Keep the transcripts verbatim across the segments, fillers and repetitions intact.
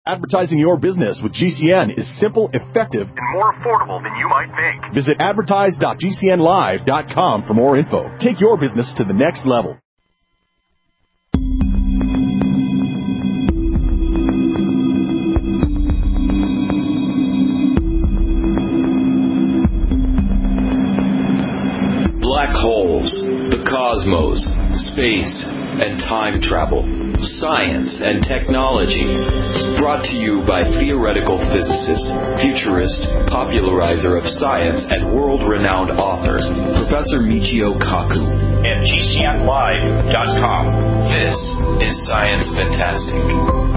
Advertising your business with G C N is simple, effective, and more affordable than you might think. Visit advertise dot g c n live dot com for more info. Take your business to the next level. Black holes, the cosmos, space, and time travel, science and technology. Brought to you by theoretical physicist, futurist, popularizer of science, and world-renowned author, Professor Michio Kaku. At G C N live dot com. This is Science Fantastic.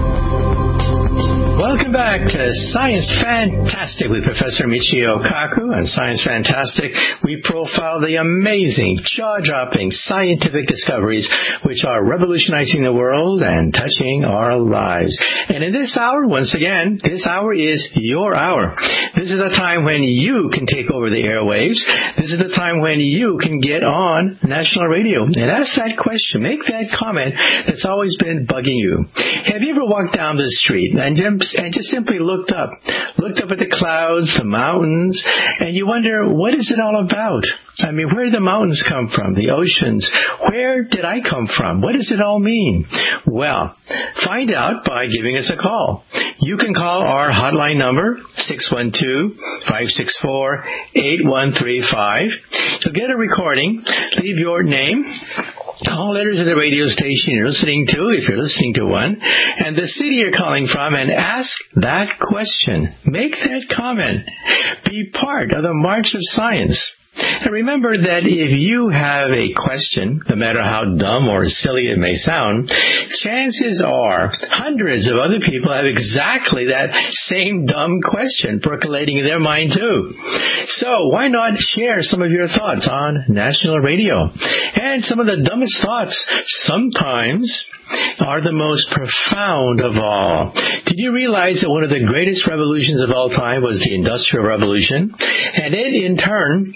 Welcome back to Science Fantastic with Professor Michio Kaku. On Science Fantastic, we profile the amazing, jaw-dropping scientific discoveries which are revolutionizing the world and touching our lives. And in this hour, once again, this hour is your hour. This is a time when you can take over the airwaves. This is the time when you can get on national radio and ask that question, make that comment that's always been bugging you. Have you ever walked down the street and just and just simply looked up, looked up at the clouds, the mountains, and you wonder, what is it all about? I mean, where did the mountains come from, the oceans? Where did I come from? What does it all mean? Well, find out by giving us a call. You can call our hotline number, six one two, five six four, eight one three five. You'll get a recording. Leave your name, all letters of the radio station you're listening to, if you're listening to one, and the city you're calling from, and ask that question. Make that comment. Be part of the march of science. And remember that if you have a question, no matter how dumb or silly it may sound, chances are hundreds of other people have exactly that same dumb question percolating in their mind too. So why not share some of your thoughts on national radio? And some of the dumbest thoughts sometimes are the most profound of all. Did you realize that one of the greatest revolutions of all time was the Industrial Revolution? And it, in turn,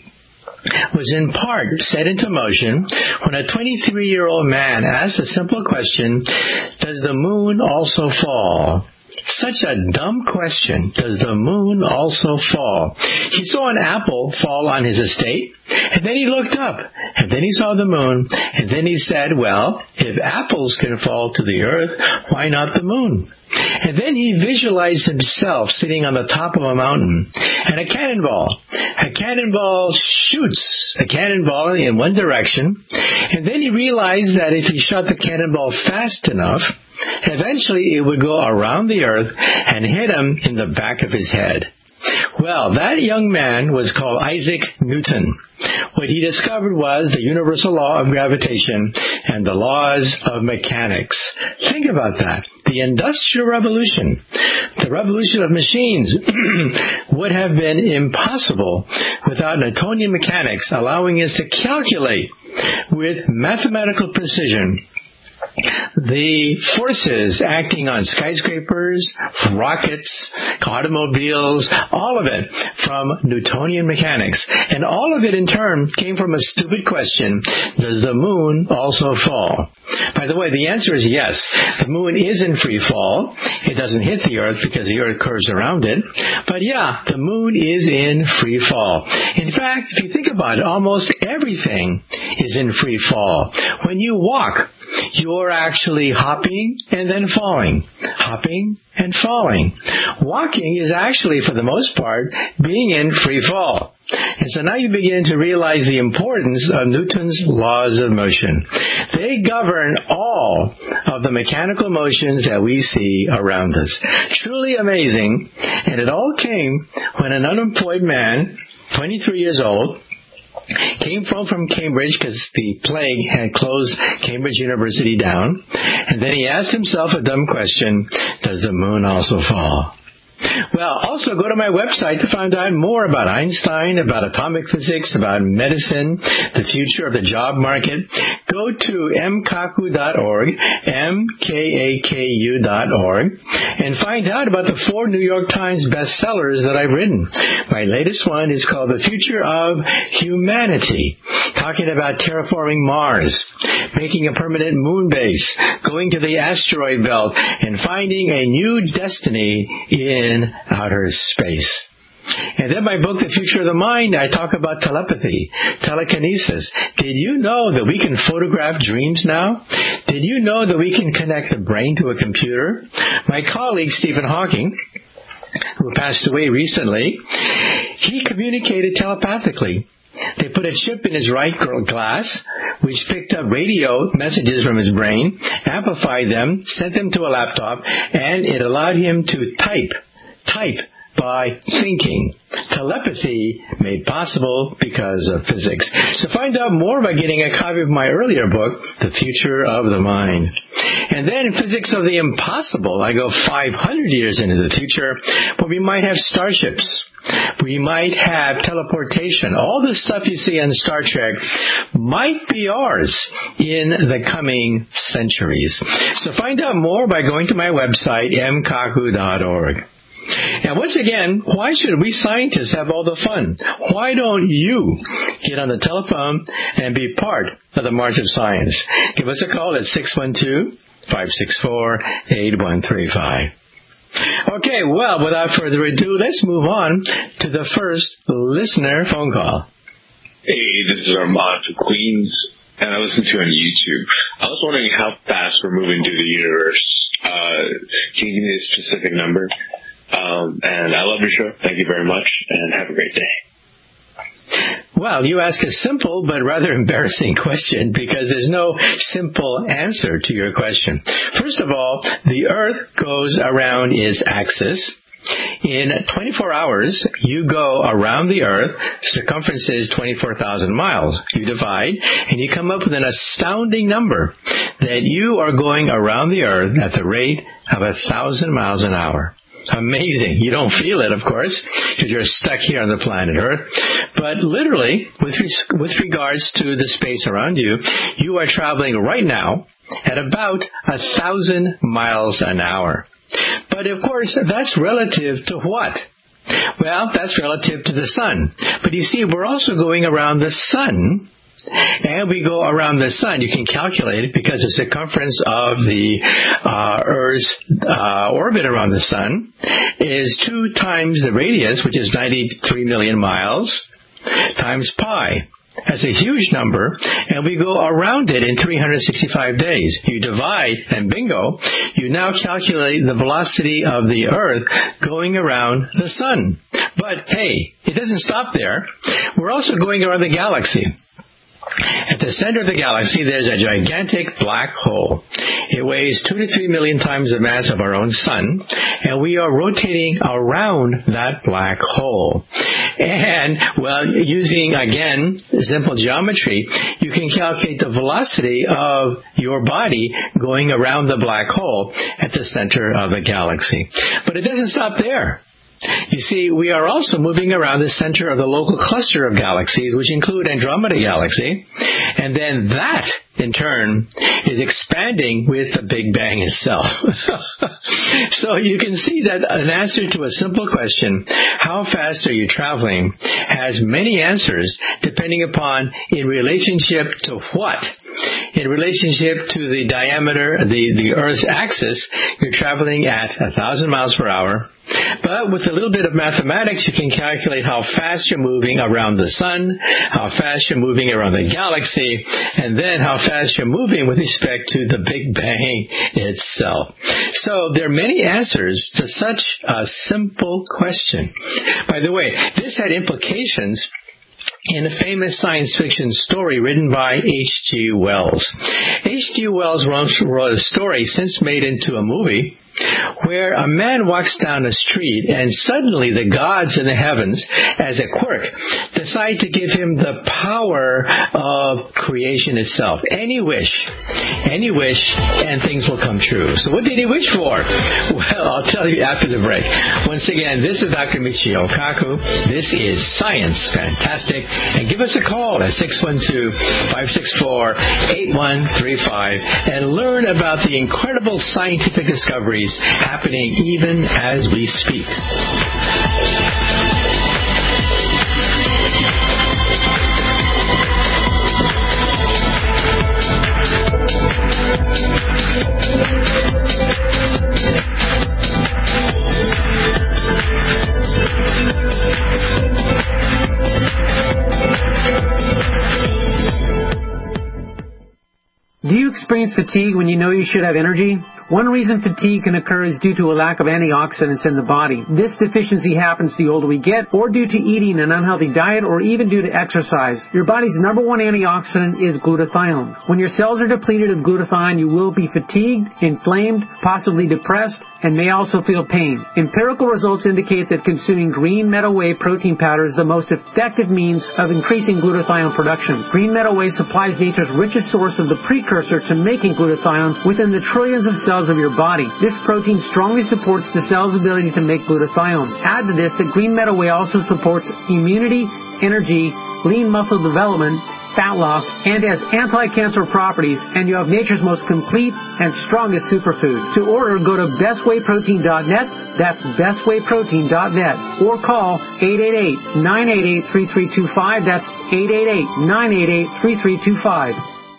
was in part set into motion when a twenty-three-year-old man asked a simple question, does the moon also fall? Such a dumb question. Does the moon also fall? He saw an apple fall on his estate, and then he looked up, and then he saw the moon, and then he said, well, if apples can fall to the earth, why not the moon? And then he visualized himself sitting on the top of a mountain, and a cannonball. A cannonball shoots a cannonball in one direction, and then he realized that if he shot the cannonball fast enough, eventually it would go around the earth and hit him in the back of his head. Well, that young man was called Isaac Newton. What he discovered was the universal law of gravitation and the laws of mechanics. Think about that. The Industrial Revolution, the revolution of machines, would have been impossible without Newtonian mechanics allowing us to calculate with mathematical precision the forces acting on skyscrapers, rockets, automobiles, all of it from Newtonian mechanics. And all of it in turn came from a stupid question, does the moon also fall? By the way, the answer is yes. The moon is in free fall. It doesn't hit the earth because the earth curves around it. But yeah, the moon is in free fall. In fact, if you think about it, almost everything is in free fall. When you walk, you're actually hopping and then falling, hopping and falling. Walking is actually, for the most part, being in free fall. And so now you begin to realize the importance of Newton's laws of motion. They govern all of the mechanical motions that we see around us. Truly amazing. And it all came when an unemployed man, twenty-three years old, came from from Cambridge because the plague had closed Cambridge University down. And then he asked himself a dumb question, does the moon also fall? Well, also go to my website to find out more about Einstein, about atomic physics, about medicine, the future of the job market. Go to m kaku dot org, M K A K U dot org, and find out about the four New York Times bestsellers that I've written. My latest one is called The Future of Humanity, talking about terraforming Mars, making a permanent moon base, going to the asteroid belt, and finding a new destiny in outer space. And then my book, The Future of the Mind, I talk about telepathy, telekinesis. Did you know that we can photograph dreams now? Did you know that we can connect the brain to a computer? My colleague, Stephen Hawking, who passed away recently, he communicated telepathically. They put a chip in his right glass, which picked up radio messages from his brain, amplified them, sent them to a laptop, and it allowed him to type, type, by thinking. Telepathy made possible because of physics. So find out more by getting a copy of my earlier book, The Future of the Mind. And then in Physics of the Impossible, I go five hundred years into the future, where we might have starships. We might have teleportation. All the stuff you see on Star Trek might be ours in the coming centuries. So find out more by going to my website, m kaku dot org. And once again, why should we scientists have all the fun? Why don't you get on the telephone and be part of the March of Science? Give us a call at six one two, five six four, eight one three five. Okay, well, without further ado, let's move on to the first listener phone call. Hey, this is Armand from Queens, and I listen to you on YouTube. I was wondering how fast we're moving through the universe. Uh, can you give me a specific number? Um, and I love your show. Thank you very much, and have a great day. Well, you ask a simple but rather embarrassing question, because there's no simple answer to your question. First of all, the Earth goes around its axis. In twenty-four hours, you go around the Earth. Circumference is twenty-four thousand miles. You divide, and you come up with an astounding number that you are going around the Earth at the rate of a thousand miles an hour. Amazing. You don't feel it, of course, because you're stuck here on the planet Earth. But literally, with res- with regards to the space around you, you are traveling right now at about a thousand miles an hour. But of course, that's relative to what? Well, that's relative to the sun. But you see, we're also going around the sun. And we go around the sun. You can calculate it because the circumference of the uh, Earth's uh, orbit around the sun is two times the radius, which is ninety-three million miles, times pi. That's a huge number, and we go around it in three hundred sixty-five days. You divide, and bingo, you now calculate the velocity of the Earth going around the sun. But hey, it doesn't stop there. We're also going around the galaxy. At the center of the galaxy, there's a gigantic black hole. It weighs two to three million times the mass of our own sun, and we are rotating around that black hole. And, well, using, again, simple geometry, you can calculate the velocity of your body going around the black hole at the center of the galaxy. But it doesn't stop there. You see, we are also moving around the center of the local cluster of galaxies, which include Andromeda Galaxy, and then that, in turn, is expanding with the Big Bang itself. So you can see that an answer to a simple question, how fast are you traveling, has many answers depending upon in relationship to what? In relationship to the diameter, the, the Earth's axis, you're traveling at one thousand miles per hour. But with a little bit of mathematics, you can calculate how fast you're moving around the sun, how fast you're moving around the galaxy, and then how fast you're moving with respect to the Big Bang itself. So there are many answers to such a simple question. By the way, this had implications in a famous science fiction story written by H G Wells. H G Wells wrote a story since made into a movie where a man walks down the street and suddenly the gods in the heavens, as a quirk, decide to give him the power of creation itself. Any wish, any wish, and things will come true. So what did he wish for? Well, I'll tell you after the break. Once again, this is Doctor Michio Kaku. This is Science Fantastic. And give us a call at six one two, five six four, eight one three five and learn about the incredible scientific discoveries happening even as we speak. Do you experience fatigue when you know you should have energy? One reason fatigue can occur is due to a lack of antioxidants in the body. This deficiency happens the older we get, or due to eating an unhealthy diet, or even due to exercise. Your body's number one antioxidant is glutathione. When your cells are depleted of glutathione, you will be fatigued, inflamed, possibly depressed, and may also feel pain. Empirical results indicate that consuming green meadow whey protein powder is the most effective means of increasing glutathione production. Green meadow whey supplies nature's richest source of the precursor to making glutathione within the trillions of cells of your body. This protein strongly supports the cell's ability to make glutathione. Add to this that green meadow whey also supports immunity, energy, lean muscle development, fat loss, and has anti-cancer properties, and you have nature's most complete and strongest superfood. To order, go to best whey protein dot net, that's best whey protein dot net, or call eight eight eight, nine eight eight, three three two five, that's eight eight eight, nine eight eight, three three two five.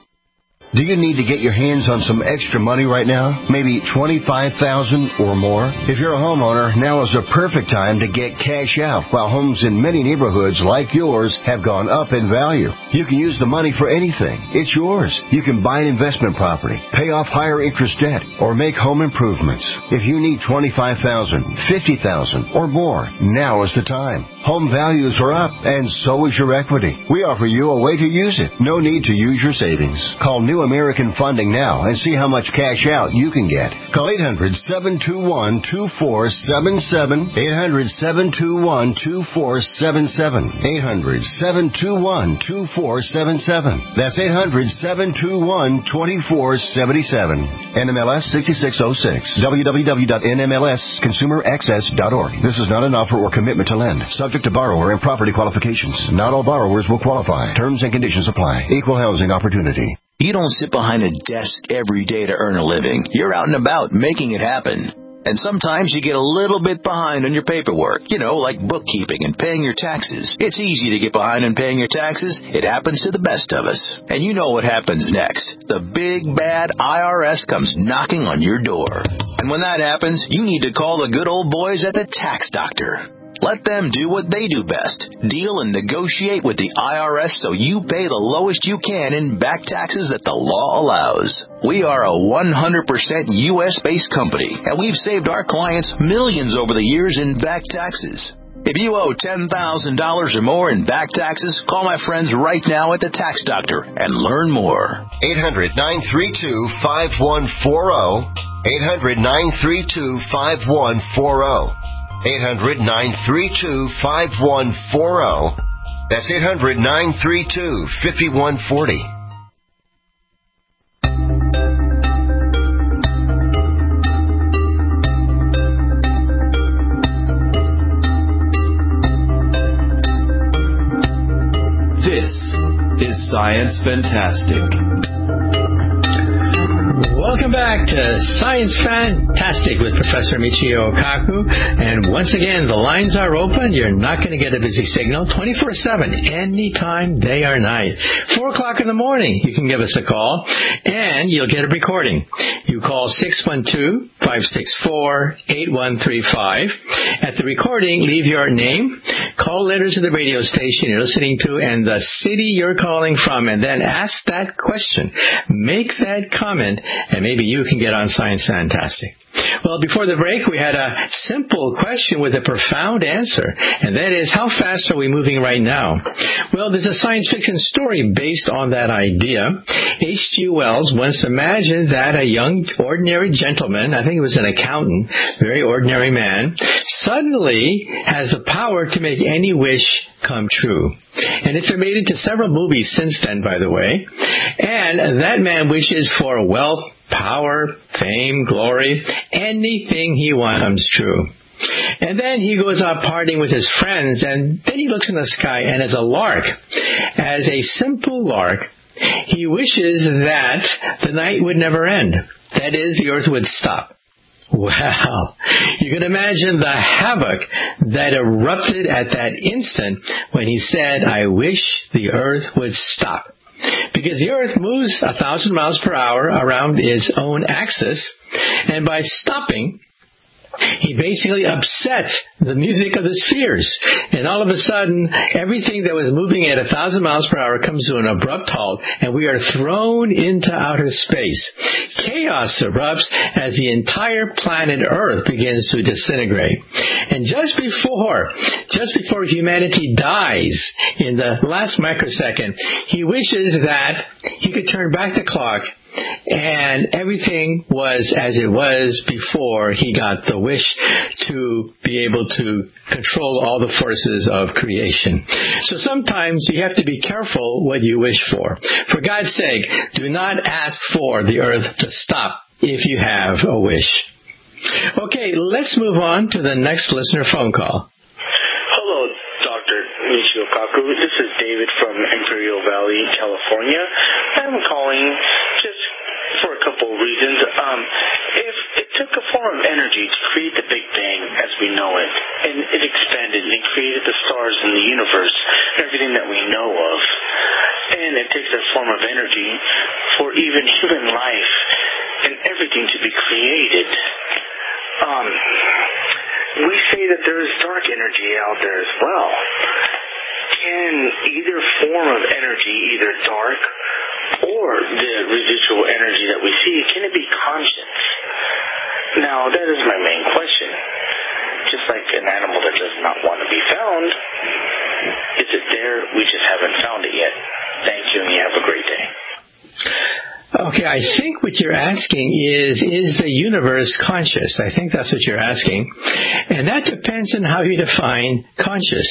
Do you need to get your hands on some extra money right now? Maybe twenty-five thousand dollars or more? If you're a homeowner, now is the perfect time to get cash out. While homes in many neighborhoods like yours have gone up in value, you can use the money for anything. It's yours. You can buy an investment property, pay off higher interest debt, or make home improvements. If you need twenty-five thousand dollars, fifty thousand dollars, or more, now is the time. Home values are up, and so is your equity. We offer you a way to use it. No need to use your savings. Call New American Funding now and see how much cash out you can get. Call eight hundred, seven two one, two four seven seven, eight hundred, seven two one, two four seven seven, eight hundred, seven two one, two four seven seven. That's eight hundred, seven two one, two four seven seven. N M L S sixty-six oh six. w w w dot n m l s consumer access dot org. This is not an offer or commitment to lend. Subject to borrower and property qualifications. Not all borrowers will qualify. Terms and conditions apply. Equal housing opportunity. You don't sit behind a desk every day to earn a living. You're out and about making it happen. And sometimes you get a little bit behind on your paperwork, you know, like bookkeeping and paying your taxes. It's easy to get behind on paying your taxes. It happens to the best of us. And you know what happens next. The big, bad I R S comes knocking on your door. And when that happens, you need to call the good old boys at the Tax Doctor. Let them do what they do best. Deal and negotiate with the I R S so you pay the lowest you can in back taxes that the law allows. We are a one hundred percent U S-based company, and we've saved our clients millions over the years in back taxes. If you owe ten thousand dollars or more in back taxes, call my friends right now at the Tax Doctor and learn more. eight hundred, nine three two, five one four zero. eight hundred, nine three two, five one four zero. eight hundred, nine three two, five one four zero. That's eight hundred, nine three two, five one four zero. This is Science Fantastic. Welcome back to Science Fantastic with Professor Michio Kaku. And once again, the lines are open. You're not going to get a busy signal twenty-four seven, anytime, day or night. four o'clock in the morning, you can give us a call, and you'll get a recording. You call six one two, five six four, eight one three five. At the recording, leave your name, call letters to the radio station you're listening to and the city you're calling from, and then ask that question. Make that comment, and maybe you can get on Science Fantastic. Well, before the break, we had a simple question with a profound answer, and that is, how fast are we moving right now? Well, there's a science fiction story based on that idea. H G Wells once imagined that a young, ordinary gentleman, I think he was an accountant, very ordinary man, suddenly has the power to make any wish come true. And it's been made into several movies since then, by the way. And that man wishes for wealth, power, fame, glory, anything he wants comes true. And then he goes out partying with his friends, and then he looks in the sky, and as a lark, as a simple lark, he wishes that the night would never end. That is, the earth would stop. Wow. You can imagine the havoc that erupted at that instant when he said, I wish the earth would stop. Because the earth moves a thousand miles per hour around its own axis, and by stopping, he basically upset the music of the spheres. And all of a sudden, everything that was moving at a thousand miles per hour comes to an abrupt halt, and we are thrown into outer space. Chaos erupts as the entire planet Earth begins to disintegrate. And just before, just before humanity dies, in the last microsecond, he wishes that he could turn back the clock and everything was as it was before he got the wish to be able to control all the forces of creation. So sometimes you have to be careful what you wish for. For God's sake, do not ask for the earth to stop if you have a wish. Okay, let's move on to the next listener phone call. Hello, Doctor Michio Kaku. This is David from Imperial Valley, California. I'm calling just for a couple of reasons. Um, if it took a form of energy to create the Big Bang as we know it, and it expanded and created the stars in the universe, everything that we know of, and it takes a form of energy for even human life and everything to be created, um, we say that there is dark energy out there as well. Can either form of energy, either dark or the residual energy that we see, can it be conscious? Now, that is my main question. Just like an animal that does not want to be found, is it there? We just haven't found it yet. Thank you, and you have a great day. Okay, I think what you're asking is, is the universe conscious? I think that's what you're asking. And that depends on how you define conscious.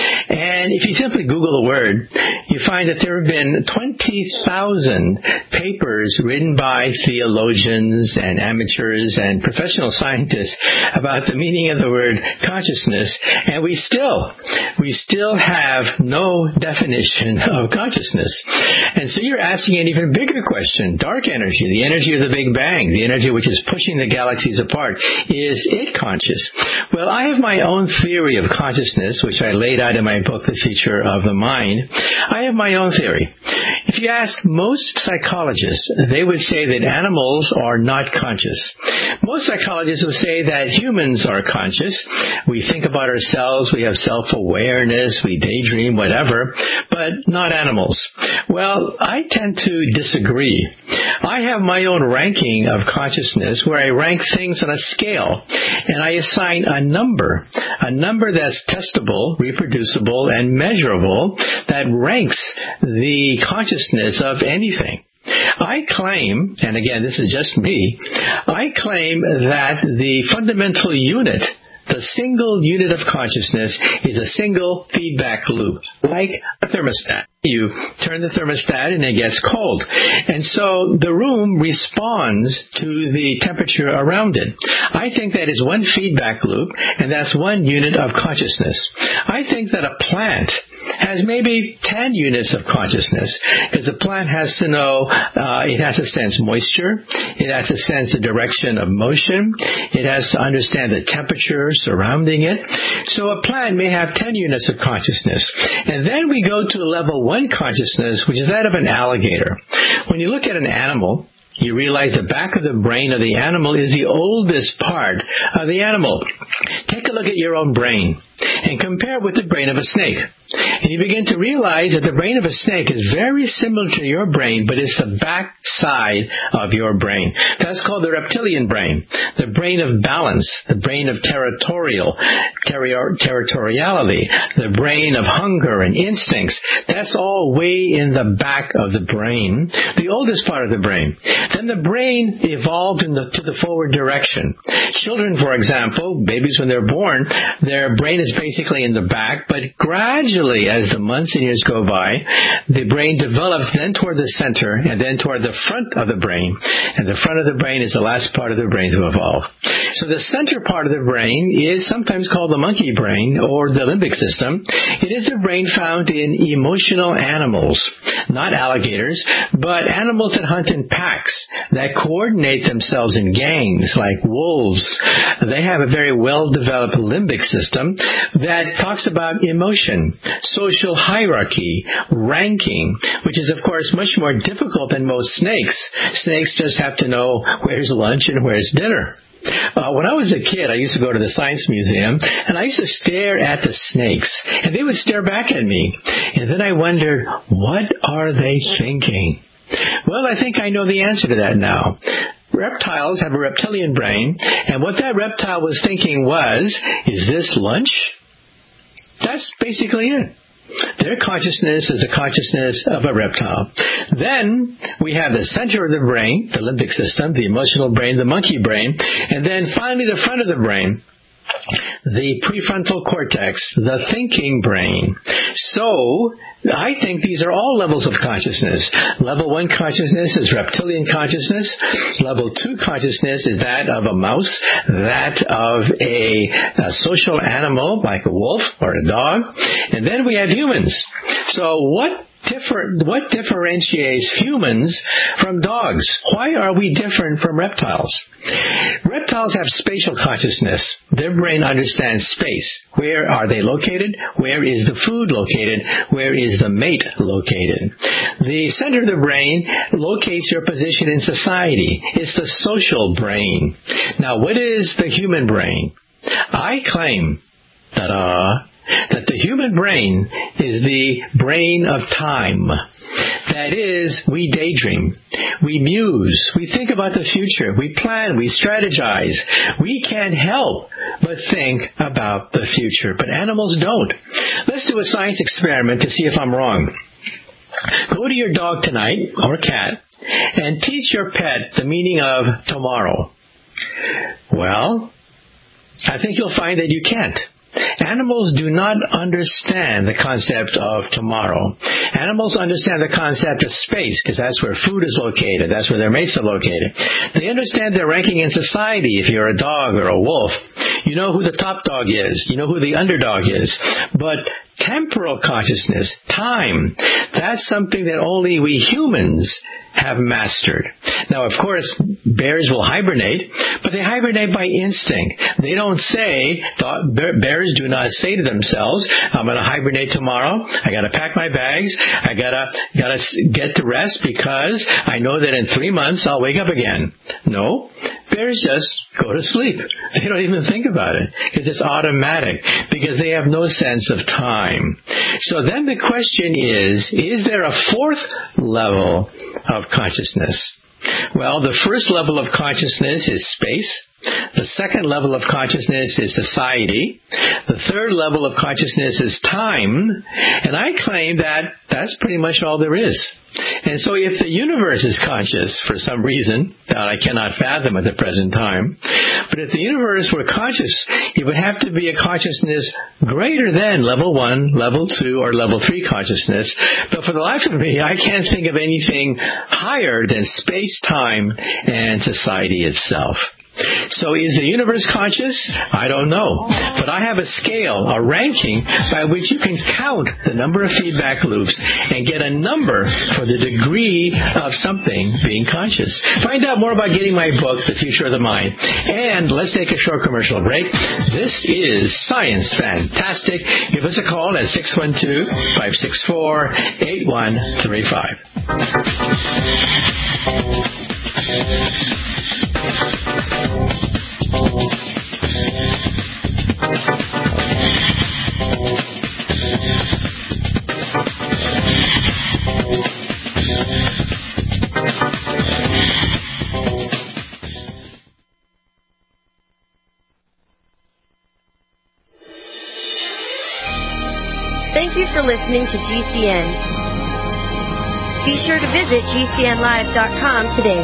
And if you simply Google the word, you find that there have been twenty thousand papers written by theologians and amateurs and professional scientists about the meaning of the word consciousness, and we still, we still have no definition of consciousness. And so you're asking an even bigger question. Dark energy, the energy of the Big Bang, the energy which is pushing the galaxies apart, is it conscious? Well, I have my own theory of consciousness, which I laid out in my book, The Future of the Mind. I have my own theory. If you ask most psychologists, they would say that animals are not conscious. Most psychologists would say that humans are conscious. We think about ourselves, we have self-awareness, we daydream, whatever, but not animals. Well, I tend to disagree. I have my own ranking of consciousness where I rank things on a scale, and I assign a number, a number that's testable, reproducible, and measurable that ranks the consciousness of anything. I claim, and again, this is just me, I claim that the fundamental unit, the single unit of consciousness, is a single feedback loop, like a thermostat. You turn the thermostat and it gets cold. And so the room responds to the temperature around it. I think that is one feedback loop, and that's one unit of consciousness. I think that a plant has maybe ten units of consciousness, because a plant has to know, uh, it has to sense moisture, it has to sense the direction of motion, it has to understand the temperature surrounding it. So a plant may have ten units of consciousness. And then we go to level one consciousness, which is that of an alligator. When you look at an animal, you realize the back of the brain of the animal is the oldest part of the animal. Take a look at your own brain. and compare it with the brain of a snake. And you begin to realize that the brain of a snake is very similar to your brain, but it's the back side of your brain. That's called the reptilian brain, the brain of balance, the brain of territorial, terri- territoriality, the brain of hunger and instincts. That's all way in the back of the brain, the oldest part of the brain. Then the brain evolved in the, to the forward direction. Children, for example, babies when they're born, their brain is basically in the back, but gradually as the months and years go by, the brain develops then toward the center and then toward the front of the brain. And the front of the brain is the last part of the brain to evolve. So the center part of the brain is sometimes called the monkey brain or the limbic system. It is a brain found in emotional animals, not alligators, but animals that hunt in packs, that coordinate themselves in gangs like wolves. They have a very well-developed limbic system that talks about emotion, social hierarchy, ranking, which is, of course, much more difficult than most snakes. Snakes just have to know where's lunch and where's dinner. Uh, when I was a kid, I used to go to the Science Museum, and I used to stare at the snakes, and they would stare back at me. And then I wondered, what are they thinking? Well, I think I know the answer to that now. Reptiles have a reptilian brain, and what that reptile was thinking was, is this lunch? That's basically it. Their consciousness is the consciousness of a reptile. Then we have the center of the brain, the limbic system, the emotional brain, the monkey brain, and then finally the front of the brain, the prefrontal cortex, the thinking brain. So, I think these are all levels of consciousness. Level one consciousness is reptilian consciousness. Level two consciousness is that of a mouse, that of a, a social animal like a wolf or a dog. And then we have humans. So what Differ, what differentiates humans from dogs? Why are we different from reptiles? Reptiles have spatial consciousness. Their brain understands space. Where are they located? Where is the food located? Where is the mate located? The center of the brain locates your position in society. It's the social brain. Now, what is the human brain? I claim, ta-da, that the human brain is the brain of time. That is, we daydream, we muse, we think about the future, we plan, we strategize. We can't help but think about the future, but animals don't. Let's do a science experiment to see if I'm wrong. Go to your dog tonight, or cat, and teach your pet the meaning of tomorrow. Well, I think you'll find that you can't. Animals do not understand the concept of tomorrow. Animals understand the concept of space, because that's where food is located. That's where their mates are located. They understand their ranking in society. If you're a dog or a wolf, you know who the top dog is. You know who the underdog is. But temporal consciousness, time, that's something that only we humans have mastered. Now, of course, bears will hibernate, but they hibernate by instinct. They don't say, bears do not say to themselves, I'm going to hibernate tomorrow. I got to pack my bags. I got to got to get to rest because I know that in three months I'll wake up again. No, bears just go to sleep. They don't even think about it. It's just automatic because they have no sense of time. So then the question is, is there a fourth level of consciousness? Well, the first level of consciousness is space. The second level of consciousness is society. The third level of consciousness is time. And I claim that that's pretty much all there is. And so if the universe is conscious for some reason that I cannot fathom at the present time, but if the universe were conscious, it would have to be a consciousness greater than level one, level two, or level three consciousness. But for the life of me, I can't think of anything higher than space, time, and society itself. So is the universe conscious? I don't know. But I have a scale, a ranking, by which you can count the number of feedback loops and get a number for the degree of something being conscious. Find out more about getting my book, The Future of the Mind. And let's take a short commercial break. This is Science Fantastic. Give us a call at six one two, five six four, eight one three five. Thank you for listening to G C N. Be sure to visit G C N live dot com today.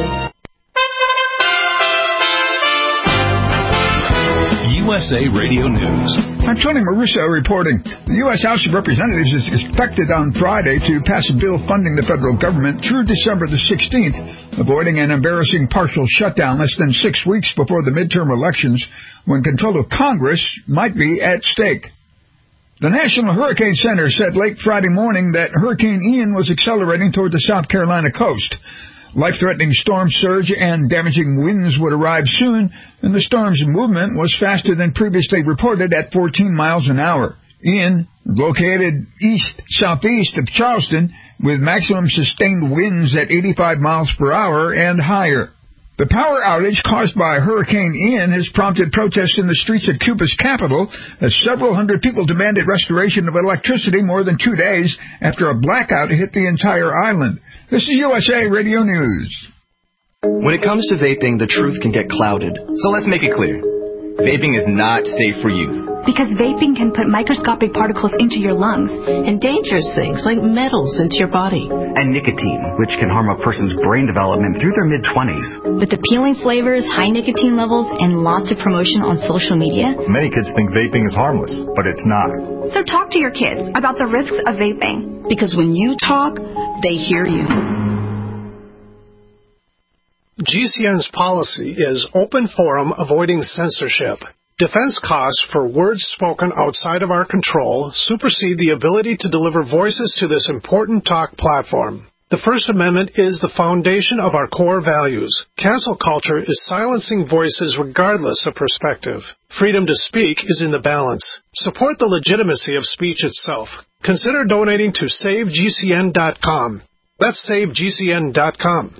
U S A Radio News. I'm Tony Maruso reporting. The U S House of Representatives is expected on Friday to pass a bill funding the federal government through December the sixteenth, avoiding an embarrassing partial shutdown less than six weeks before the midterm elections when control of Congress might be at stake. The National Hurricane Center said late Friday morning that Hurricane Ian was accelerating toward the South Carolina coast. Life-threatening storm surge and damaging winds would arrive soon, and the storm's movement was faster than previously reported at fourteen miles an hour. Ian, located east-southeast of Charleston, with maximum sustained winds at eighty-five miles per hour and higher. The power outage caused by Hurricane Ian has prompted protests in the streets of Cuba's capital as several hundred people demanded restoration of electricity more than two days after a blackout hit the entire island. This is U S A Radio News. When it comes to vaping, the truth can get clouded. So let's make it clear. Vaping is not safe for youth. Because vaping can put microscopic particles into your lungs. And dangerous things like metals into your body. And nicotine, which can harm a person's brain development through their mid-twenties. With appealing flavors, high nicotine levels, and lots of promotion on social media. Many kids think vaping is harmless, but it's not. So talk to your kids about the risks of vaping. Because when you talk, they hear you. G C N's policy is open forum avoiding censorship. Defense costs for words spoken outside of our control supersede the ability to deliver voices to this important talk platform. The First Amendment is the foundation of our core values. Cancel culture is silencing voices regardless of perspective. Freedom to speak is in the balance. Support the legitimacy of speech itself. Consider donating to save G C N dot com. That's save G C N dot com.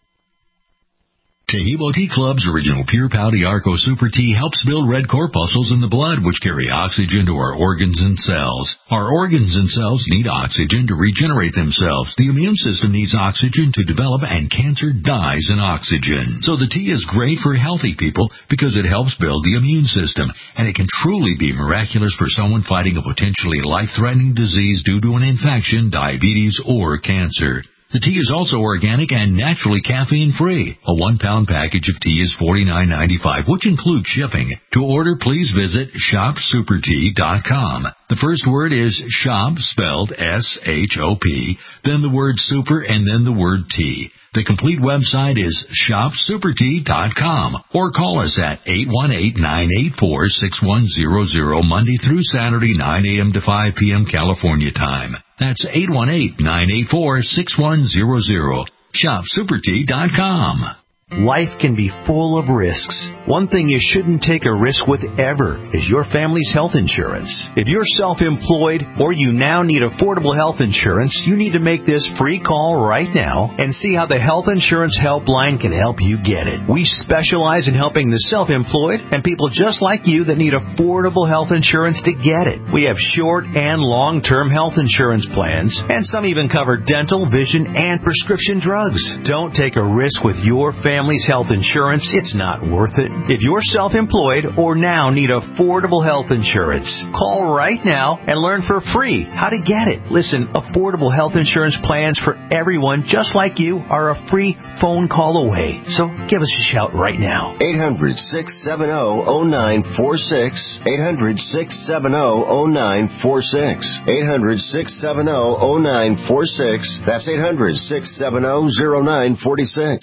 Taheebo Tea Club's original Pure Pouty Arco Super Tea helps build red corpuscles in the blood, which carry oxygen to our organs and cells. Our organs and cells need oxygen to regenerate themselves. The immune system needs oxygen to develop, and cancer dies in oxygen. So the tea is great for healthy people because it helps build the immune system, and it can truly be miraculous for someone fighting a potentially life-threatening disease due to an infection, diabetes, or cancer. The tea is also organic and naturally caffeine-free. A one-pound package of tea is forty-nine ninety-five, which includes shipping. To order, please visit shop super tea dot com. The first word is shop, spelled S H O P, then the word super, and then the word tea. The complete website is shop super tea dot com, or call us at eight one eight, nine eight four, six one zero zero Monday through Saturday, nine a.m. to five p.m. California time. That's eight one eight, nine eight four, six one zero zero. shop super tea dot com. Life can be full of risks. One thing you shouldn't take a risk with ever is your family's health insurance. If you're self-employed or you now need affordable health insurance, you need to make this free call right now and see how the Health Insurance Helpline can help you get it. We specialize in helping the self-employed and people just like you that need affordable health insurance to get it. We have short and long-term health insurance plans, and some even cover dental, vision, and prescription drugs. Don't take a risk with your family. Family's health insurance, it's not worth it. If you're self-employed or now need affordable health insurance, call right now and learn for free how to get it. Listen, affordable health insurance plans for everyone just like you are a free phone call away. So give us a shout right now. eight hundred, six seven zero, zero nine four six. eight hundred, six seven zero, zero nine four six. eight hundred, six seven zero, zero nine four six. That's eight hundred, six seven zero, zero nine four six.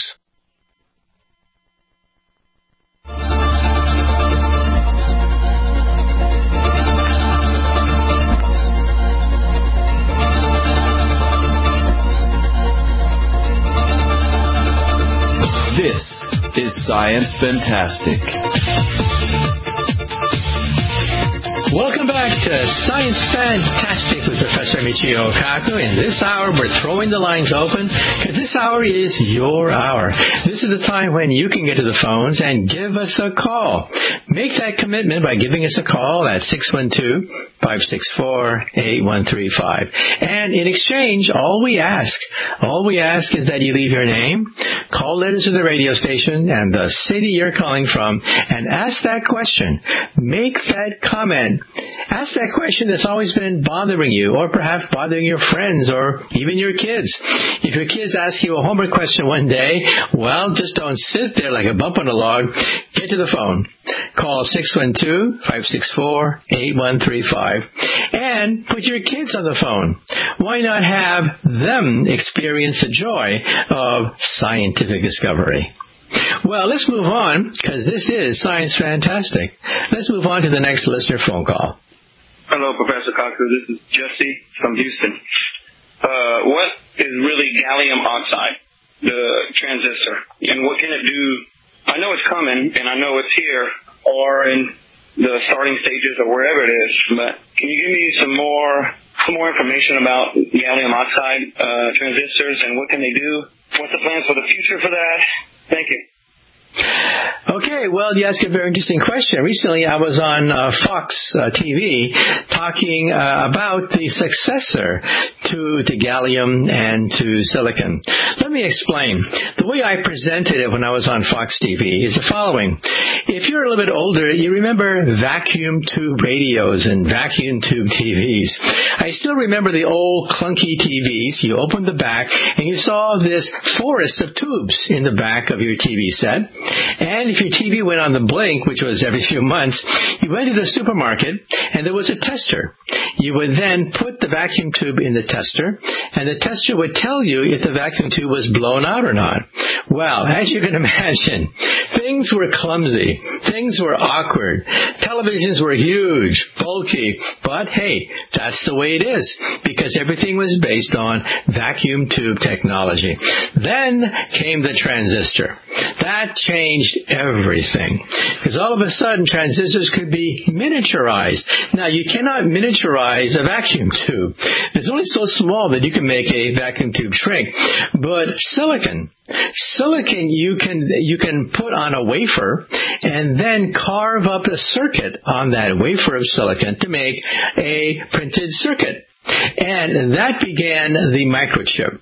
This is Science Fantastic. Welcome back to Science Fantastic with Professor Michio Kaku. In this hour, we're throwing the lines open because this hour is your hour. This is the time when you can get to the phones and give us a call. Make that commitment by giving us a call at six one two, five six four, eight one three five. And in exchange, all we ask, all we ask is that you leave your name, call letters to the radio station, and the city you're calling from, and ask that question. Make that comment. Ask that question that's always been bothering you, or perhaps bothering your friends, or even your kids. If your kids ask you a homework question one day, well, just don't sit there like a bump on a log. Get to the phone. Call six one two, five six four, eight one three five and put your kids on the phone. Why not have them experience the joy of scientific discovery? Well, let's move on, because this is Science Fantastic. Let's move on to the next listener phone call. Hello, Professor Kaku. This is Jesse from Houston. Uh, what is really gallium oxide, the transistor, and what can it do? I know it's coming, and I know it's here, or in the starting stages, or wherever it is, but can you give me some more some more information about gallium oxide uh, transistors, and what can they do? What's the plans for the future for that? Thank you. Okay, well, you asked a very interesting question. Recently, I was on uh, Fox uh, T V talking uh, about the successor to, to gallium and to silicon. Let me explain. The way I presented it when I was on Fox T V is the following. If you're a little bit older, you remember vacuum tube radios and vacuum tube T Vs. I still remember the old clunky T Vs. You opened the back, and you saw this forest of tubes in the back of your T V set. And if your T V went on the blink, which was every few months, you went to the supermarket and there was a tester. You would then put the vacuum tube in the tester, and the tester would tell you if the vacuum tube was blown out or not. Well, as you can imagine, things were clumsy. Things were awkward. Televisions were huge, bulky, but hey, that's the way it is, because everything was based on vacuum tube technology. Then came the transistor. That changed everything, because all of a sudden transistors could be miniaturized. Now, you cannot miniaturize a vacuum tube. It's only so small that you can make a vacuum tube shrink. But silicon, silicon you can you can put on a wafer and then carve up a circuit on that wafer of silicon to make a printed circuit. And that began the microchip.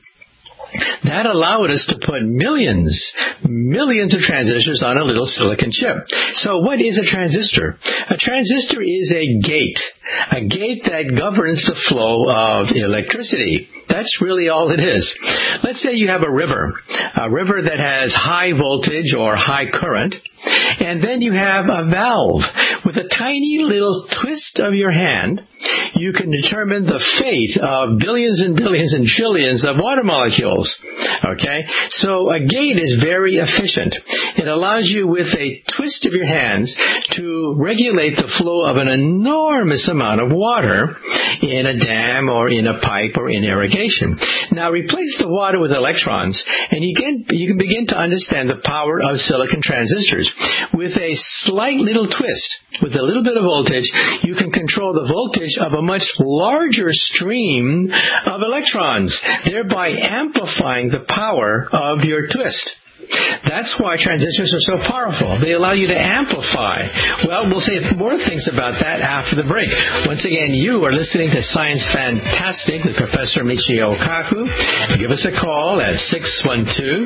That allowed us to put millions, millions of transistors on a little silicon chip. So what is a transistor? A transistor is a gate, a gate that governs the flow of electricity. That's really all it is. Let's say you have a river, a river that has high voltage or high current, and then you have a valve. With a tiny little twist of your hand, you can determine the fate of billions and billions and trillions of water molecules. Okay? So a gate is very efficient. It allows you, with a twist of your hands, to regulate the flow of an enormous amount of water in a dam or in a pipe or in irrigation. Now, replace the water with electrons, and you can, you can begin to understand the power of silicon transistors. With a slight little twist, with a little bit of voltage, you can control the voltage of a much larger stream of electrons, thereby amplifying the power of your twist. That's why transistors are so powerful. They allow you to amplify. Well, we'll say more things about that after the break. Once again, you are listening to Science Fantastic with Professor Michio Kaku. Give us a call at six one two,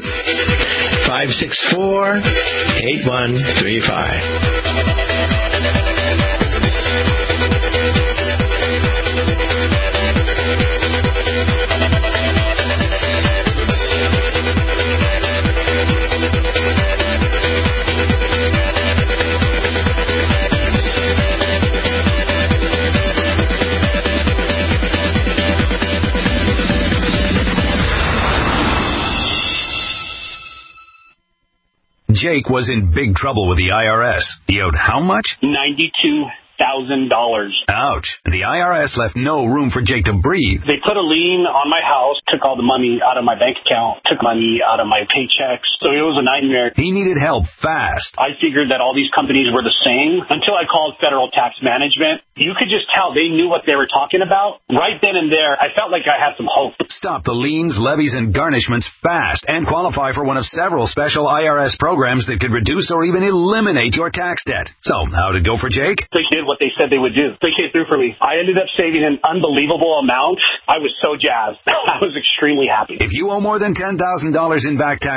five six four, eight one three five. Jake was in big trouble with the I R S. He owed how much? ninety-two thousand dollars. Ouch. The I R S left no room for Jake to breathe. They put a lien on my house, took all the money out of my bank account, took money out of my paychecks. So it was a nightmare. He needed help fast. I figured that all these companies were the same until I called Federal Tax Management. You could just tell they knew what they were talking about. Right then and there, I felt like I had some hope. Stop the liens, levies, and garnishments fast and qualify for one of several special I R S programs that could reduce or even eliminate your tax debt. So, how'd it go for Jake? They did what they said they would do. They came through for me. I ended up saving an unbelievable amount. I was so jazzed. I was extremely happy. If you owe more than ten thousand dollars in back taxes,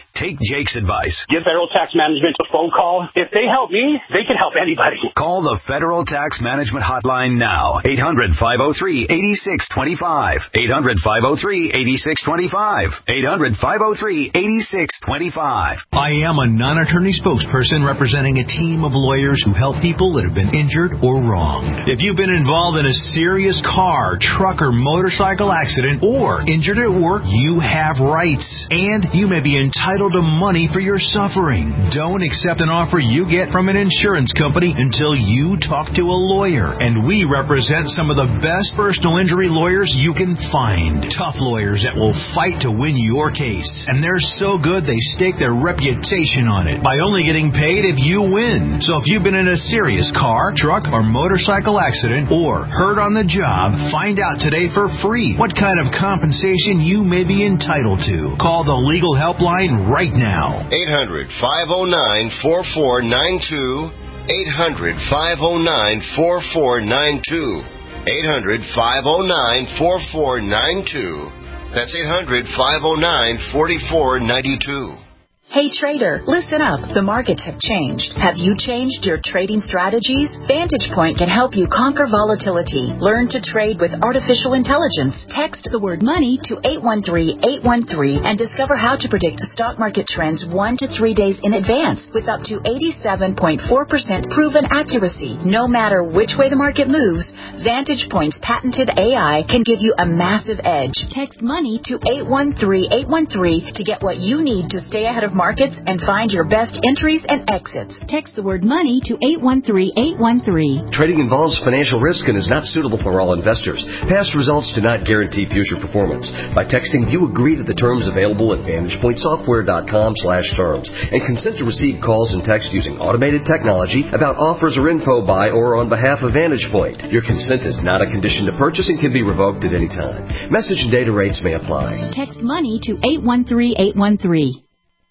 Take Jake's advice. Give Federal Tax Management a phone call. If they help me, they can help anybody. Call the Federal Tax Management Hotline now. eight hundred, five oh three, eight six two five. eight hundred, five oh three, eight six two five. eight hundred, five oh three, eight six two five. I am a non-attorney spokesperson representing a team of lawyers who help people that have been injured or wronged. If you've been involved in a serious car, truck, or motorcycle accident or injured at work, you have rights, and you may be entitled to money for your suffering. Don't accept an offer you get from an insurance company until you talk to a lawyer, and we represent some of the best personal injury lawyers you can find. Tough lawyers that will fight to win your case, and they're so good they stake their reputation on it by only getting paid if you win. So if you've been in a serious car, truck, or motorcycle accident or hurt on the job, find out today for free what kind of compensation you may be entitled to. Call the legal helpline right now. eight hundred, five oh nine, four four nine two. eight hundred, five oh nine, four four nine two. eight hundred, five oh nine, four four nine two. That's eight hundred, five oh nine, four four nine two. Hey trader, listen up. The markets have changed. Have you changed your trading strategies? Vantage Point can help you conquer volatility. Learn to trade with artificial intelligence. Text the word money to eight one three, eight one three and discover how to predict stock market trends one to three days in advance with up to eighty-seven point four percent proven accuracy. No matter which way the market moves, Vantage Point's patented A I can give you a massive edge. Text money to eight one three, eight one three to get what you need to stay ahead of markets and find your best entries and exits. Text the word money to eight one three, eight one three. Trading involves financial risk and is not suitable for all investors. Past results do not guarantee future performance. By texting, you agree to the terms available at vantage point software dot com slash terms and consent to receive calls and texts using automated technology about offers or info by or on behalf of Vantage Point. Your consent is not a condition to purchase and can be revoked at any time. Message and data rates may apply. Text money to eight one three, eight one three.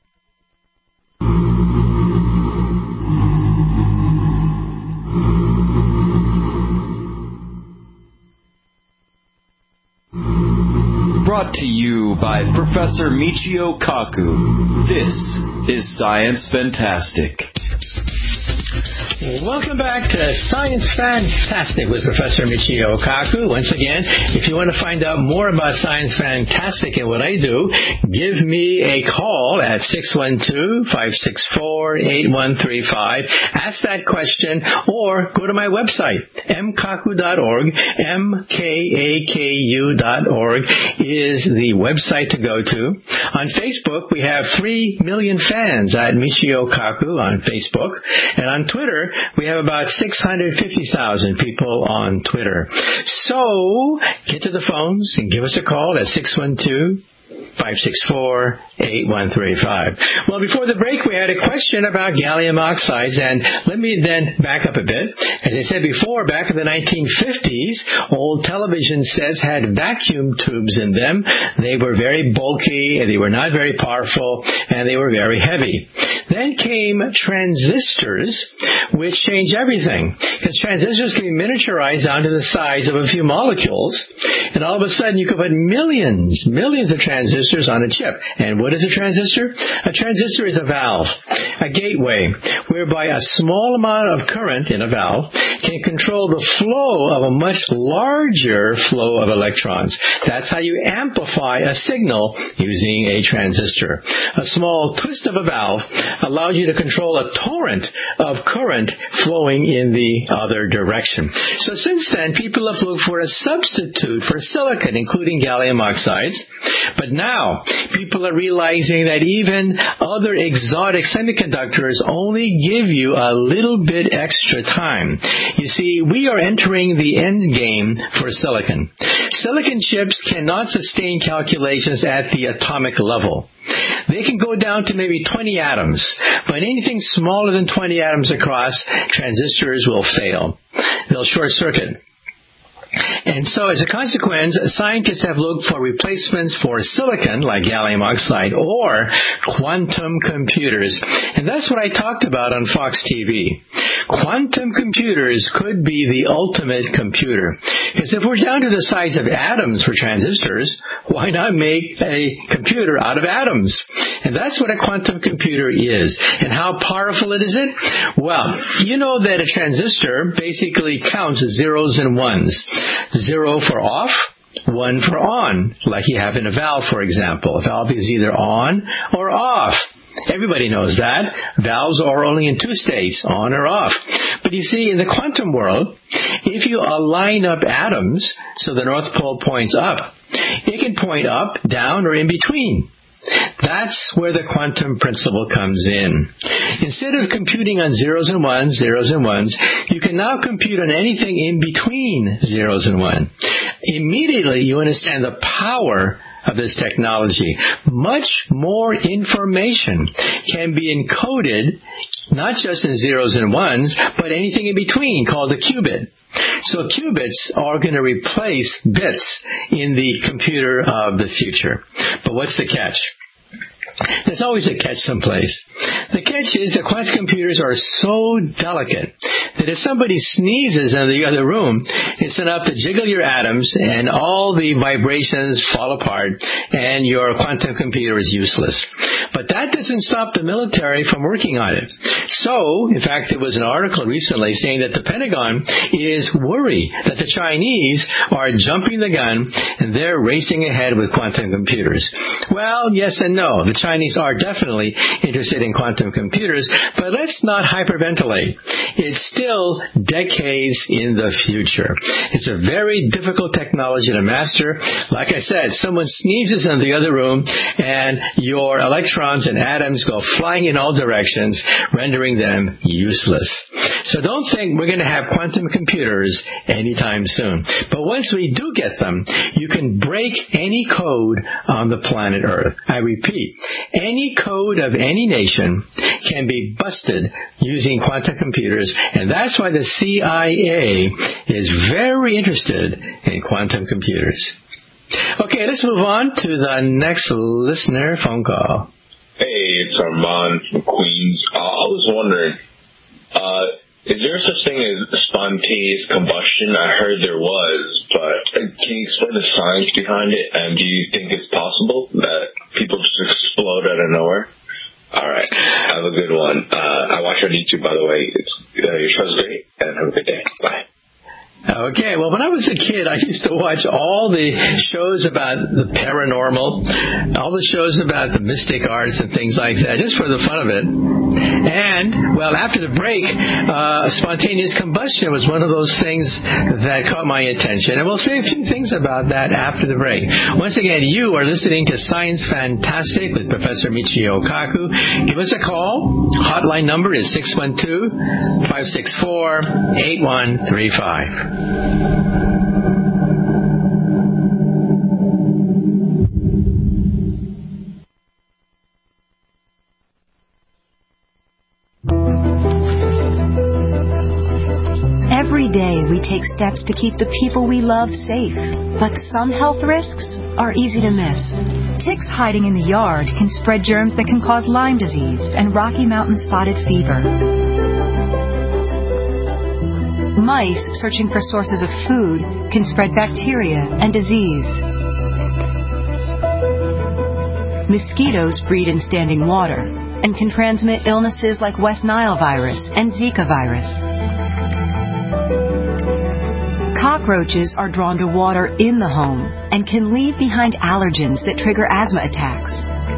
Brought to you by Professor Michio Kaku. This is Science Fantastic. Welcome back to Science Fantastic with Professor Michio Kaku. Once again, if you want to find out more about Science Fantastic and what I do, give me a call at six one two, five six four, eight one three five. Ask that question or go to my website, m kaku dot org. M K A K U dot org is the website to go to. On Facebook, we have three million fans at Michio Kaku on Facebook. And on Twitter, we have about six hundred fifty thousand people on Twitter. So, get to the phones and give us a call at six one two, five six four, eight one three five. Well, before the break, we had a question about gallium oxides, and let me then back up a bit. As I said before, back in the nineteen fifties, old television sets had vacuum tubes in them. They were very bulky, they were not very powerful, and they were very heavy. Then came transistors, which changed everything. Because transistors can be miniaturized down to the size of a few molecules, and all of a sudden you could put millions, millions of transistors on a chip. And what is a transistor? A transistor is a valve, a gateway, whereby a small amount of current in a valve can control the flow of a much larger flow of electrons. That's how you amplify a signal using a transistor. A small twist of a valve allows you to control a torrent of current flowing in the other direction. So since then, people have looked for a substitute for silicon, including gallium oxides. But now, people are realizing that even other exotic semiconductors only give you a little bit extra time. You see, we are entering the end game for silicon. Silicon chips cannot sustain calculations at the atomic level. They can go down to maybe twenty atoms, but anything smaller than twenty atoms across, transistors will fail. They'll short circuit. And so as a consequence, scientists have looked for replacements for silicon, like gallium oxide, or quantum computers. And that's what I talked about on Fox T V. Quantum computers could be the ultimate computer. Because if we're down to the size of atoms for transistors, why not make a computer out of atoms? And that's what a quantum computer is. And how powerful it is it? Well, you know that a transistor basically counts zeros and ones. Zero for off, one for on, like you have in a valve, for example. A valve is either on or off. Everybody knows that. Valves are only in two states, on or off. But you see, in the quantum world, if you align up atoms so the North Pole points up, it can point up, down, or in between. That's where the quantum principle comes in. Instead of computing on zeros and ones, zeros and ones, you can now compute on anything in between zeros and one. Immediately, you understand the power of this technology. Much more information can be encoded, not just in zeros and ones, but anything in between, called a qubit. So qubits are going to replace bits in the computer of the future. But what's the catch? There's always a catch someplace. The catch is that quantum computers are so delicate that if somebody sneezes in the other room, it's enough to jiggle your atoms and all the vibrations fall apart and your quantum computer is useless. But that doesn't stop the military from working on it. So, in fact, there was an article recently saying that the Pentagon is worried that the Chinese are jumping the gun and they're racing ahead with quantum computers. Well, yes and no. The Chinese are definitely interested in quantum computers, but let's not hyperventilate. It's still decades in the future. It's a very difficult technology to master. Like I said, someone sneezes in the other room and your electrons and atoms go flying in all directions, rendering them useless. So don't think we're going to have quantum computers anytime soon. But once we do get them, you can break any code on the planet Earth. I repeat, any code of any nation can be busted using quantum computers, and that's why the C I A is very interested in quantum computers. Okay, let's move on to the next listener phone call. Hey, it's Armand from Queens. Uh, I was wondering, uh, is there such thing as spontaneous combustion? I heard there was, but can you explain the science behind it? And do you think it's possible that people just explode out of nowhere? All right. Have a good one. Uh, I watch on YouTube, by the way. It's, uh, your show's great, and have a good day. Bye. Okay, well, when I was a kid, I used to watch all the shows about the paranormal, all the shows about the mystic arts and things like that, just for the fun of it. And, well, after the break, uh, spontaneous combustion was one of those things that caught my attention. And we'll say a few things about that after the break. Once again, you are listening to Science Fantastic with Professor Michio Kaku. Give us a call. Hotline number is six one two, five six four, eight one three five. Every day we take steps to keep the people we love safe, but some health risks are easy to miss. Ticks hiding in the yard can spread germs that can cause Lyme disease and Rocky Mountain spotted fever. Mice searching for sources of food can spread bacteria and disease. Mosquitoes breed in standing water and can transmit illnesses like West Nile virus and Zika virus. Cockroaches are drawn to water in the home and can leave behind allergens that trigger asthma attacks.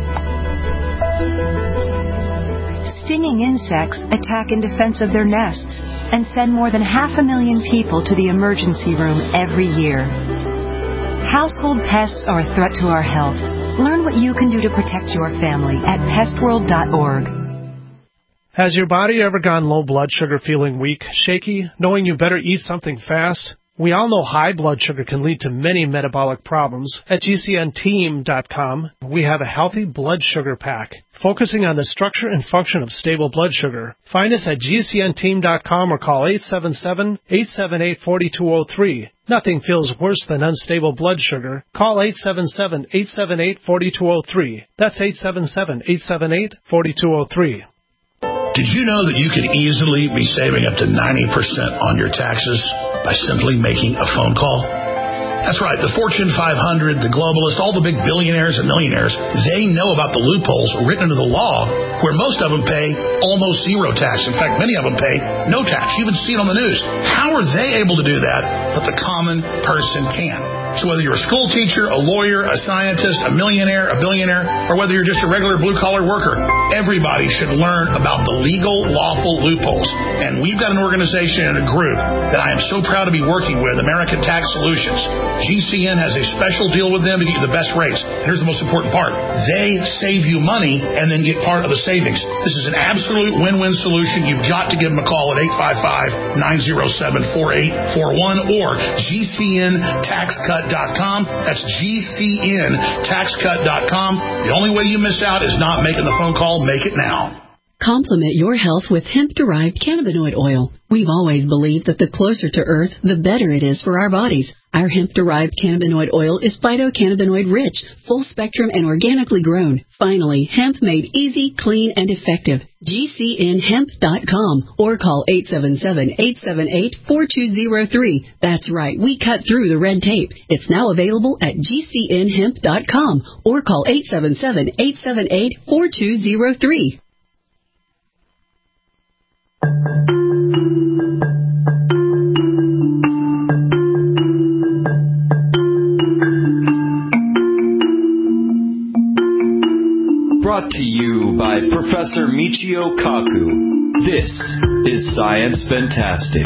Stinging insects attack in defense of their nests and send more than half a million people to the emergency room every year. Household pests are a threat to our health. Learn what you can do to protect your family at pest world dot org. Has your body ever gone low blood sugar, feeling weak, shaky, knowing you better eat something fast? We all know high blood sugar can lead to many metabolic problems. At G C N team dot com, we have a healthy blood sugar pack, focusing on the structure and function of stable blood sugar. Find us at G C N team dot com or call eight seven seven, eight seven eight, four two zero three. Nothing feels worse than unstable blood sugar. Call eight seven seven, eight seven eight, four two zero three. That's eight seven seven, eight seven eight, four two zero three. Did you know that you could easily be saving up to ninety percent on your taxes by simply making a phone call? That's right. The Fortune five hundred, the globalists, all the big billionaires and millionaires, they know about the loopholes written into the law where most of them pay almost zero tax. In fact, many of them pay no tax. You even see it on the news. How are they able to do that, but the common person can't? So whether you're a school teacher, a lawyer, a scientist, a millionaire, a billionaire, or whether you're just a regular blue-collar worker, everybody should learn about the legal, lawful loopholes. And we've got an organization and a group that I am so proud to be working with, American Tax Solutions. G C N has a special deal with them to get you the best rates. And here's the most important part. They save you money and then get part of the savings. This is an absolute win-win solution. You've got to give them a call at eight five five, nine zero seven, four eight four one or G C N tax cut dot com. That's G C N tax cut dot com. The only way you miss out is not making the phone call. Make it now. Complement your health with hemp-derived cannabinoid oil. We've always believed that the closer to Earth, the better it is for our bodies. Our hemp-derived cannabinoid oil is phytocannabinoid rich, full-spectrum, and organically grown. Finally, hemp made easy, clean, and effective. G C N hemp dot com or call eight seven seven, eight seven eight, four two zero three. That's right, we cut through the red tape. It's now available at G C N hemp dot com or call eight seven seven, eight seven eight, four two zero three. Brought to you by Professor Michio Kaku. This is Science Fantastic.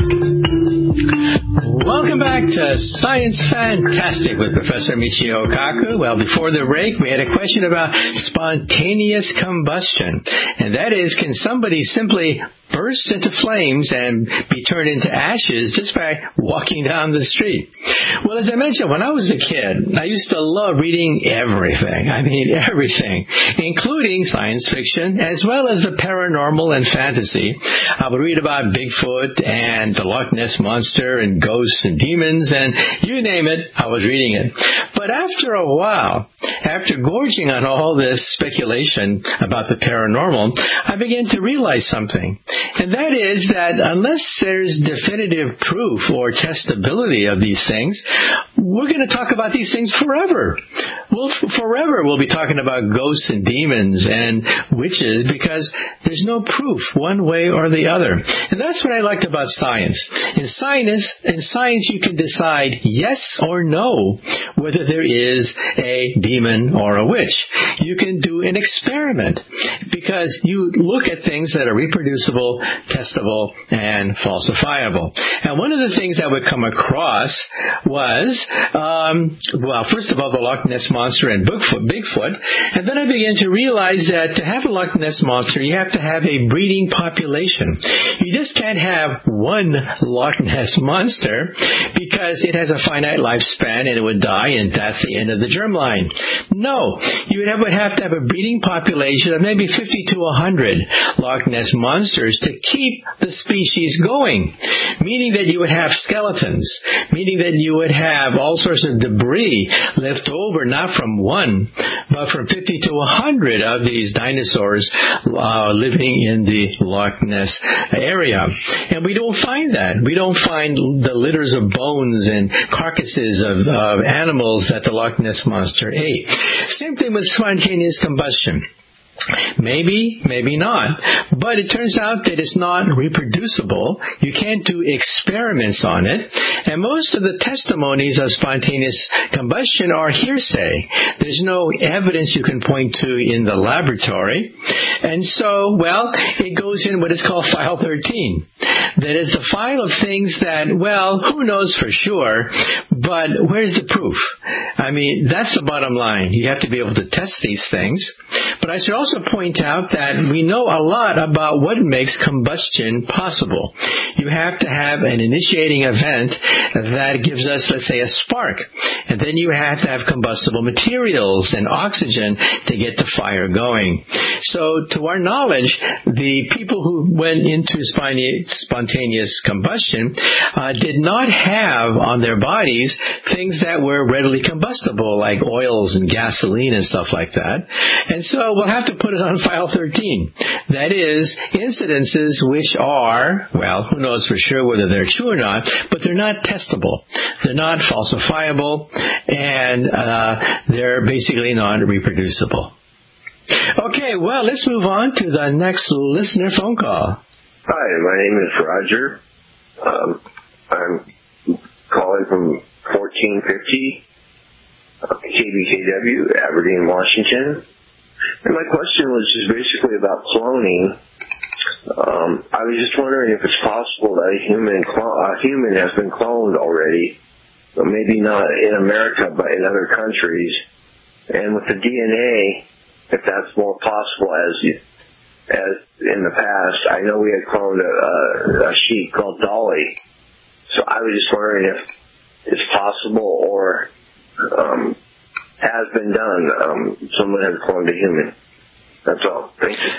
Welcome back to Science Fantastic with Professor Michio Kaku. Well, before the break, we had a question about spontaneous combustion. And that is, can somebody simply burst into flames and be turned into ashes just by walking down the street? Well, as I mentioned, when I was a kid, I used to love reading everything. I mean, everything, including science fiction, as well as the paranormal and fantasy. I would read about Bigfoot and the Loch Ness Monster and ghosts and demons, and you name it, I was reading it. But after a while, after gorging on all this speculation about the paranormal, I began to realize something. And that is that unless there's definitive proof or testability of these things, we're going to talk about these things forever. Well, forever we'll be talking about ghosts and demons and witches because there's no proof one way or the other. And that's what I liked about science. In science, in science you can decide yes or no whether there is a demon or a witch. You can do an experiment because you look at things that are reproducible, testable, and falsifiable. And one of the things I would come across was, um, well, first of all, the Loch Ness Monster and Bigfoot, Bigfoot, and then I began to realize that to have a Loch Ness Monster, you have to have a breeding population. You just can't have one Loch Ness Monster because it has a finite lifespan and it would die and that's the end of the germline. No, you would have, would have to have a breeding population of maybe fifty to one hundred Loch Ness Monsters to keep the species going, meaning that you would have skeletons, meaning that you would have all sorts of debris left over, not from one, but from fifty to one hundred of these dinosaurs uh, living in the Loch Ness area. And we don't find that. We don't find the litters of bones and carcasses of, of animals that the Loch Ness Monster ate. Same thing with spontaneous combustion. Maybe, maybe not. But it turns out that it's not reproducible. You can't do experiments on it. And most of the testimonies of spontaneous combustion are hearsay. There's no evidence you can point to in the laboratory. And so, well, it goes in what is called file thirteen. That is the file of things that, well, who knows for sure, but where's the proof? I mean, that's the bottom line. You have to be able to test these things. But I should also point out that we know a lot about what makes combustion possible. You have to have an initiating event that gives us, let's say, a spark. And then you have to have combustible materials and oxygen to get the fire going. So to our knowledge, the people who went into spontaneous spontaneous combustion, uh, did not have on their bodies things that were readily combustible, like oils and gasoline and stuff like that. And so we'll have to put it on file thirteen. That is, incidences which are, well, who knows for sure whether they're true or not, but they're not testable. They're not falsifiable, and uh, they're basically non-reproducible. Okay, well, let's move on to the next listener phone call. Hi, my name is Roger. Um, I'm calling from fourteen fifty K B K W, Aberdeen, Washington. And my question was just basically about cloning. Um, I was just wondering if it's possible that a human, clo- a human has been cloned already, but maybe not in America, but in other countries. And with the D N A, if that's more possible as as in the past. I know we had cloned a, a sheep called Dolly, so I was just wondering if it's possible or um, has been done. Um, someone has cloned a human. That's all. Thank you.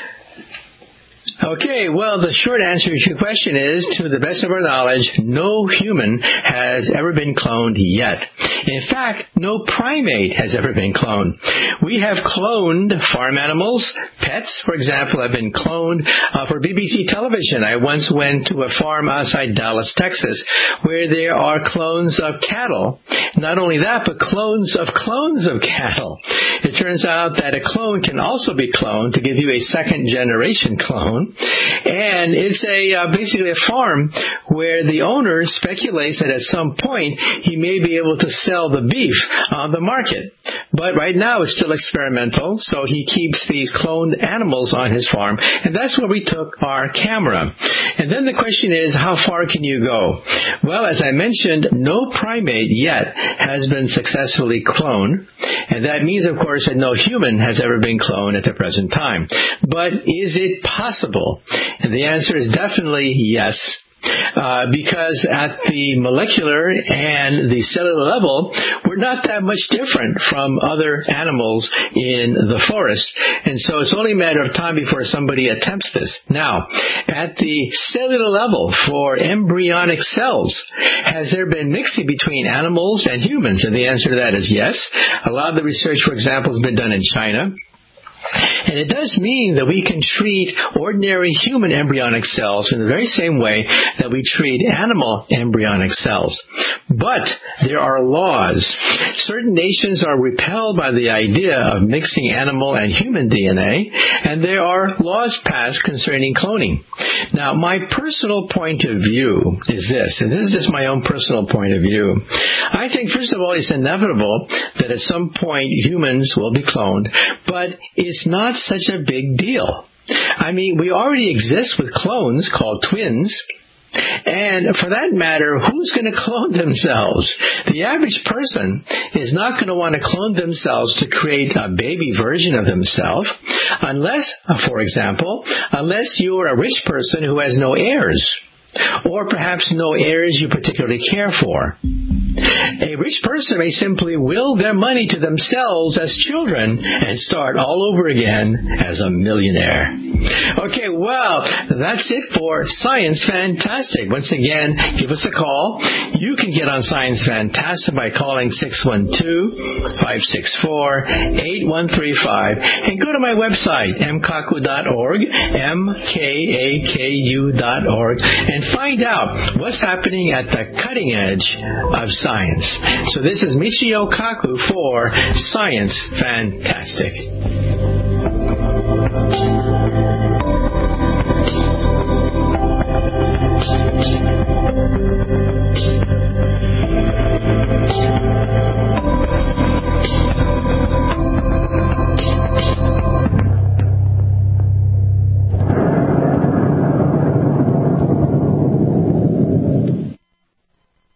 Okay, well, the short answer to your question is, to the best of our knowledge, no human has ever been cloned yet. In fact, no primate has ever been cloned. We have cloned farm animals. Pets, for example, have been cloned uh, for B B C television. I once went to a farm outside Dallas, Texas, where there are clones of cattle. Not only that, but clones of clones of cattle. It turns out that a clone can also be cloned to give you a second-generation clone. And it's a uh, basically a farm where the owner speculates that at some point he may be able to sell the beef on the market. But right now it's still experimental, so he keeps these cloned animals on his farm. And that's where we took our camera. And then the question is, how far can you go? Well, as I mentioned, no primate yet has been successfully cloned. And that means, of course, that no human has ever been cloned at the present time. But is it possible? And the answer is definitely yes. Uh, because at the molecular and the cellular level, we're not that much different from other animals in the forest. And so it's only a matter of time before somebody attempts this. Now, at the cellular level for embryonic cells, has there been mixing between animals and humans? And the answer to that is yes. A lot of the research, for example, has been done in China. And it does mean that we can treat ordinary human embryonic cells in the very same way that we treat animal embryonic cells. But there are laws. Certain nations are repelled by the idea of mixing animal and human D N A, and there are laws passed concerning cloning. Now, my personal point of view is this, and this is just my own personal point of view. I think, first of all, it's inevitable that at some point humans will be cloned, but it's not such a big deal. I mean, we already exist with clones called twins. And for that matter, who's going to clone themselves? The average person is not going to want to clone themselves to create a baby version of themselves unless, for example, unless you're a rich person who has no heirs, or perhaps no heirs you particularly care for. A rich person may simply will their money to themselves as children and start all over again as a millionaire. Okay, well, that's it for Science Fantastic. Once again, give us a call. You can get on Science Fantastic by calling six one two, five six four, eight one three five and go to my website, m kaku dot org, M K A K U dot org, and find out what's happening at the cutting edge of science. So this is Michio Kaku for Science Fantastic.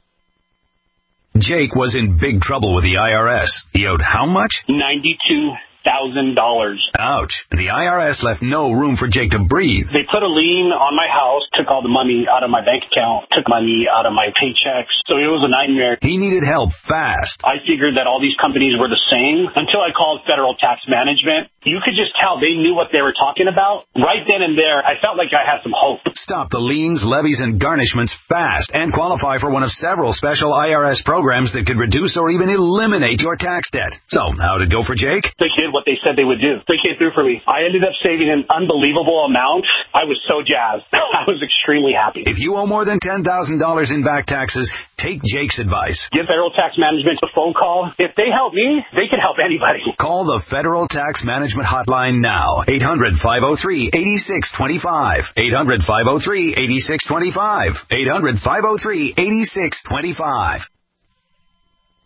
Jake was in big trouble with the I R S. He owed how much? ninety-two thousand dollars. Ouch. The I R S left no room for Jake to breathe. They put a lien on my house, took all the money out of my bank account, took money out of my paychecks. So it was a nightmare. He needed help fast. I figured that all these companies were the same until I called Federal Tax Management. You could just tell they knew what they were talking about. Right then and there, I felt like I had some hope. Stop the liens, levies, and garnishments fast and qualify for one of several special I R S programs that could reduce or even eliminate your tax debt. So, how did it go for Jake? They did what they said they would do. They came through for me. I ended up saving an unbelievable amount. I was so jazzed. I was extremely happy. If you owe more than ten thousand dollars in back taxes, take Jake's advice. Give Federal Tax Management a phone call. If they help me, they can help anybody. Call the Federal Tax Management Hotline now. eight hundred, five oh three, eight six two five. eight hundred, five oh three, eight six two five. eight hundred, five oh three, eight six two five.